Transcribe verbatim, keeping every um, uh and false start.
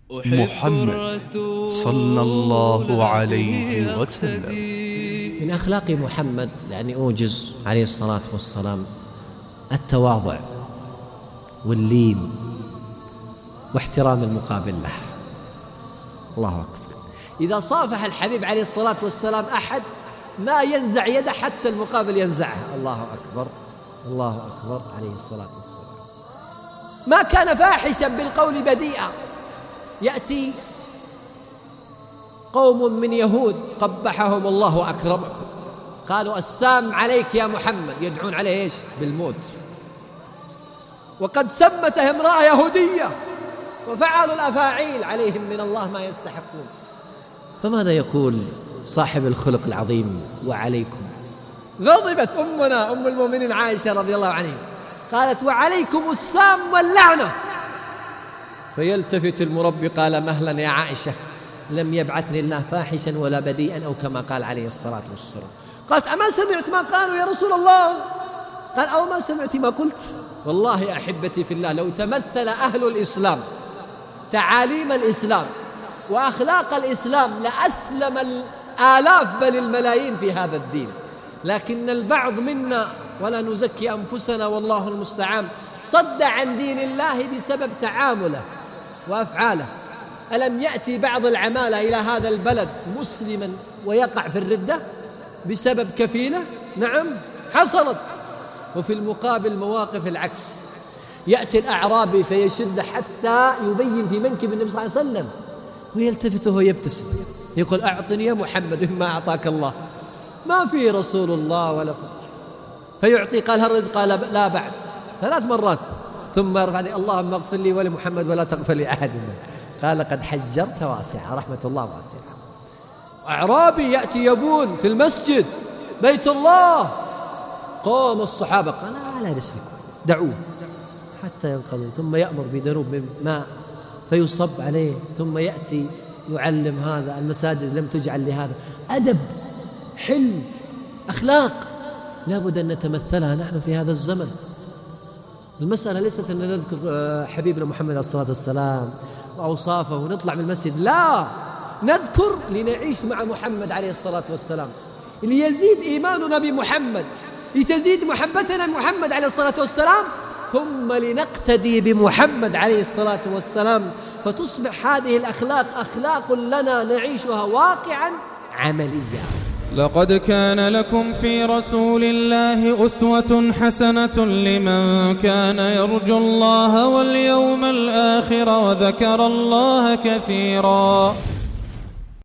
محمد صلى الله عليه وسلم. من أخلاق محمد لأني أوجز عليه الصلاة والسلام التواضع واللين واحترام المقابل له. الله أكبر. إذا صافح الحبيب عليه الصلاة والسلام أحد ما ينزع يده حتى المقابل ينزعها. الله أكبر الله أكبر عليه الصلاة والسلام. ما كان فاحشا بالقول بديئا. يأتي قوم من يهود قبحهم الله وأكرمكم، قالوا السام عليك يا محمد، يدعون عليه إيش؟ بالموت، وقد سمته امرأة يهودية وفعلوا الأفاعيل عليهم من الله ما يستحقون. فماذا يقول صاحب الخلق العظيم؟ وعليكم. غضبت أمنا أم المؤمنين عائشة رضي الله عنها، قالت وعليكم السام واللعنة. فيلتفت المربي قال مهلا يا عائشة، لم يبعثني الله فاحشا ولا بديئا، أو كما قال عليه الصلاة والسلام. قالت أما سمعت ما قالوا يا رسول الله؟ قال أو ما سمعت ما قلت؟ والله أحبتي في الله لو تمثل أهل الإسلام تعاليم الإسلام وأخلاق الإسلام لأسلم الآلاف بل الملايين في هذا الدين، لكن البعض منا ولا نزكي أنفسنا والله المستعان صد عن دين الله بسبب تعامله وأفعاله. ألم يأتي بعض العمالة إلى هذا البلد مسلما ويقع في الردة بسبب كفيلة؟ نعم حصلت. وفي المقابل مواقف العكس، يأتي الأعرابي فيشد حتى يبين في منكب النبي صلى الله عليه وسلم ويلتفت وهو يبتسم يقول أعطني يا محمد مما أعطاك الله، ما في رسول الله ولا قل. فيعطي قال هل قال لا بعد ثلاث مرات، ثم يرفع اللهم اغفر لي ولمحمد ولا تغفر لأحد. قال قد حجرت واسعة، رحمة الله واسعة. أعرابي يأتي يبول في المسجد بيت الله، قام الصحابة قال لا لا نسلكوا دعوه حتى ينقضوا، ثم يأمر بدروب من ماء فيصب عليه، ثم يأتي يعلم هذا. المساجد لم تجعل لهذا. أدب، حلم، أخلاق لابد أن نتمثلها نحن في هذا الزمن. المسألة ليست أن نذكر حبيبنا محمد عليه الصلاة والسلام وأوصافه ونطلع من المسجد، لا، نذكر لنعيش مع محمد عليه الصلاة والسلام، ليزيد إيماننا بمحمد، لتزيد محبتنا بمحمد عليه الصلاة والسلام، ثم لنقتدي بمحمد عليه الصلاة والسلام، فتصبح هذه الأخلاق أخلاق لنا نعيشها واقعا عمليا. لقد كان لكم في رسول الله أسوة حسنة لمن كان يرجو الله واليوم الآخر وذكر الله كثيرا.